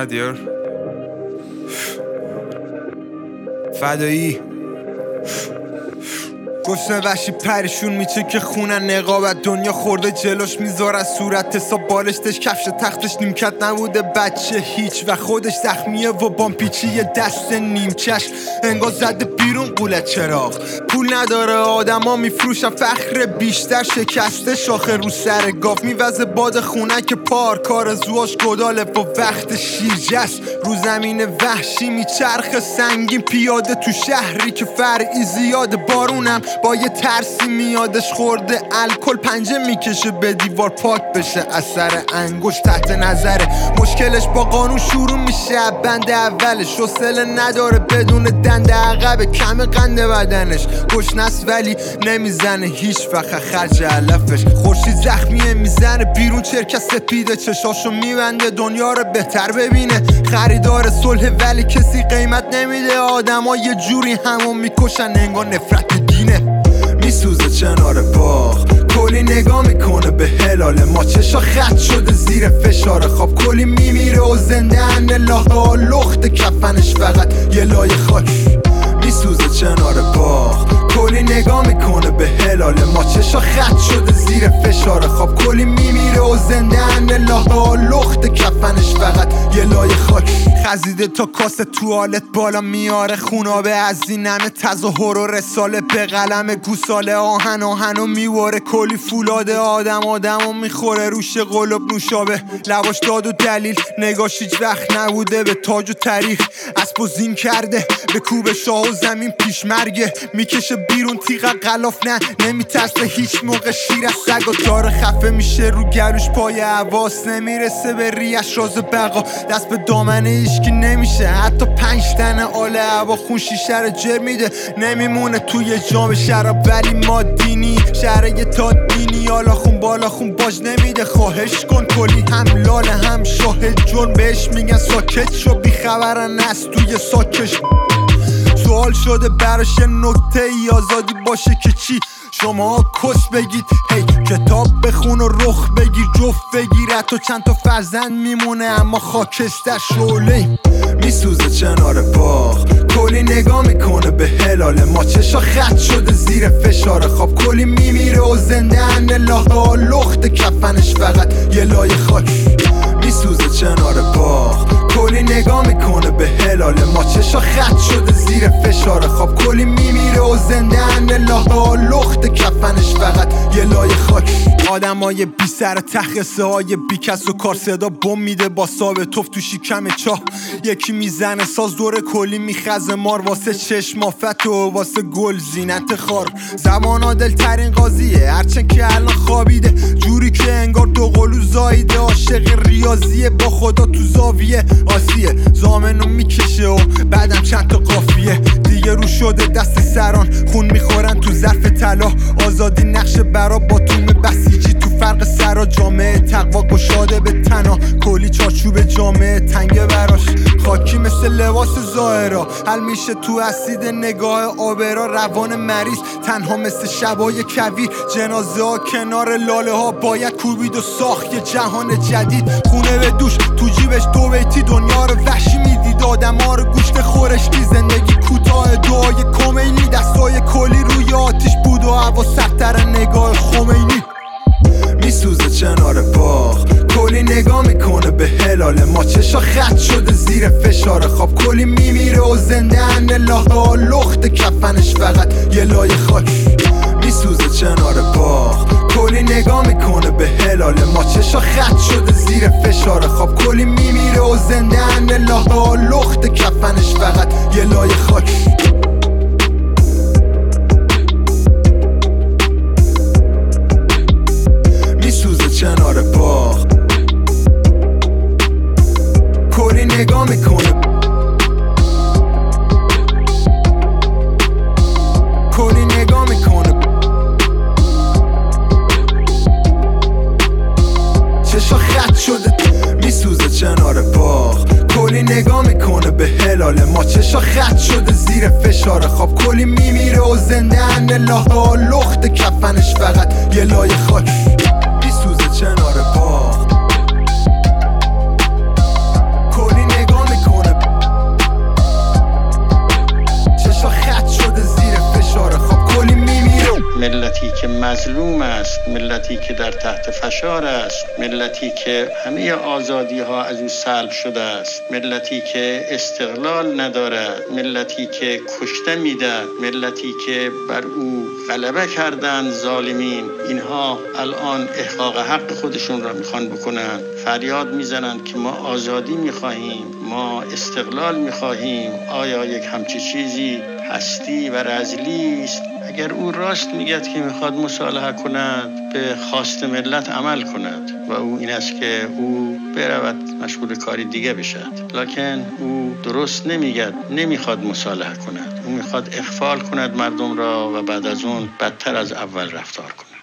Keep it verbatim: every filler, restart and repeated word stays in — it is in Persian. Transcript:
ندیار فدایی گشنه وحشی پریشون میچه که خونن نقابت دنیا خورده جلوش میذار از صورت حساب بالشتش کفش تختش نیمکت نبوده بچه هیچ و خودش زخمیه و بامپیچی یه دست نیمچش انگار زده بیرون قوله چراغ پول نداره آدم ها میفروشن فخر بیشتر شکسته شاخه رو سر گاف میوزه باد خونه که پار کار زواش گداله و وقت شیرجست رو زمین وحشی میچرخ سنگین پیاده تو شهری که فرعی زیاده بارونم با یه ترسی میادش خورده الکل پنجه میکشه به دیوار پاک بشه اثر انگشت تحت نظره مشکلش با قانون شروع میشه بند اولش حوصله نداره بدون دنده عقب کم قند بدنش گشنست ولی نمیزنه هیچ وقت خرج علفش خورشید زخمیه میزنه بیرون چرک سپیده چشاشو میبنده دنیا رو بهتر ببینه خریدار صلح ولی کسی قیمت نمیده آدما یه جوری همون میکشن انگار نفرت دینه میسوزه کنار باغ کلی نگاه میکنه به هلال ما چشا خط شده زیر فشار خواب کلی میمیره و زنده ان لاها لخت کفنش فقط یه لایه خاک میسوزه کنار باغ کلی نگاه میکنه به هلال ما چشا خط شده زیر فشار خواب کلی میمیره و زنده ان لاها لخت کفنش فقط یه لایه خاک خزیده تا کاسه توالت بالا میاره خونابه از این همه تظاهر و رساله به قلم گوساله آهن آهن و میواره کلی فولاده آدم آدم و میخوره روش قلوب نوشابه لباش داد و دلیل نگاش هیچ وقت نبوده به تاج و تاریخ اسب و زین کرده به کوب شاه و زمین پیش مرگه میکشه بیرون تیغ غلاف نه نمیترسه هیچ موقع شیر از سگ و داره خفه میشه رو گلوش پای حواس نمیرسه به ریش راز بقا دست به دامنه ایشکی نمیشه حتی پنج تنه آل هوا خون شیشه رو جر میده نمیمونه توی جام شراب ولی ما دینی شهر یه تا دینی حالا خون بالا خون باج نمیده خواهش کن کلی هم لاله هم شاهد جرم بهش میگن ساکت شو بیخبرن از توی ساکش سوال شده براش نکته ای آزادی باشه که چی شما کس بگید هی کتاب بخون و رخ بگیر جفت بگیر تو چند تا فرزند میمونه اما خاکستر شعله میسوزه کنار باغ کلی نگاه میکنه به هلال ما چشا خط شده زیر فشار خواب کلی میمیره و زنده ان لاها لخت کفنش فقط یه لایه خاک میسوزه کنار باغ کلی نگاه میکنه به هلال ما چشا خط شده زیر فشار خواب کلی میمیره و زنده ان لاها لخت کفنش فقط یه لایه خاک آدمای بی سر تخصه های بی کس و کار صدا بم میده با ساب توف تو شکم چاه یکی میزنه ساز دور کلی میخزه مار واسه چشمافت و واسه گل زینت خار زمان عادل ترین قاضیه هرچند که الان خوابیده جوری که انگار دو قلو زایده عاشق ریاضیه با خدا تو زاویه آسیه زامنو میکشه و بعدم چند تا قافیه دیگه رو شده دست سران خون میخورن تو ظرف طلا آزادی نقش برا با توم بسیجی تو فرق سرا جامعه تقوا گشاده به تنا کلی چارچوب جامعه تنگه براش خاکی مثل لباس ظاهرا حل میشه تو اسید نگاه آبرا روان مریض تنها مثل شبای کویر جنازه ها کنار لاله ها باید کوبید و ساخت یه جهان جدید خونه به دوش تو جیبش دو بیتی دنیا رو وحشی میدید آدم ها رو گوشت خورشتی زندگی کوتاه دعای کمینی دستای کلی روی آتیش بود و هوا سخت‌تر نگاه خمینی میسوزه کنار باغ کلی نگاه میکنه به هلال ما چشا خط شده زیر فشار خواب کلی میمیره و زنده ان لاها لخت کفنش فقط یه لایه خاک میسوزه کنار باغ کلی نگاه میکنه به هلال ما چشا خط شده زیر فشار خواب کلی میمیره و زنده ان لاها لخت کفنش فقط یه لایه خاک کنار باغ کلی نگاه میکنه کلی نگاه میکنه چشا خط شده میسوزه کنار باغ کلی نگاه میکنه به هلال ما چشا خط شده زیر فشار خواب کلی میمیره و زنده ان لاها لخت کفنش فقط یه لایه خاک میسوزه کنار باغ کلی مظلوم است، ملتی که در تحت فشار است، ملتی که همه آزادی ها از او سلب شده است، ملتی که استقلال ندارد، ملتی که کشته می‌دهد، ملتی که بر او غلبه کردند ظالمین. اینها الان احقاق حق خودشون را میخوان بکنن، فریاد میزنند که ما آزادی میخواهیم، ما استقلال میخواهیم. آیا یک همچی چیزی هستی و رذلی است؟ اگر او راست میگد که میخواد مصالحه کند، به خواست ملت عمل کند و او این است که او برود مشغول کاری دیگه بشد. لکن او درست نمیگد، نمیخواد مصالحه کند، او میخواد اخفال کند مردم را و بعد از اون بدتر از اول رفتار کند.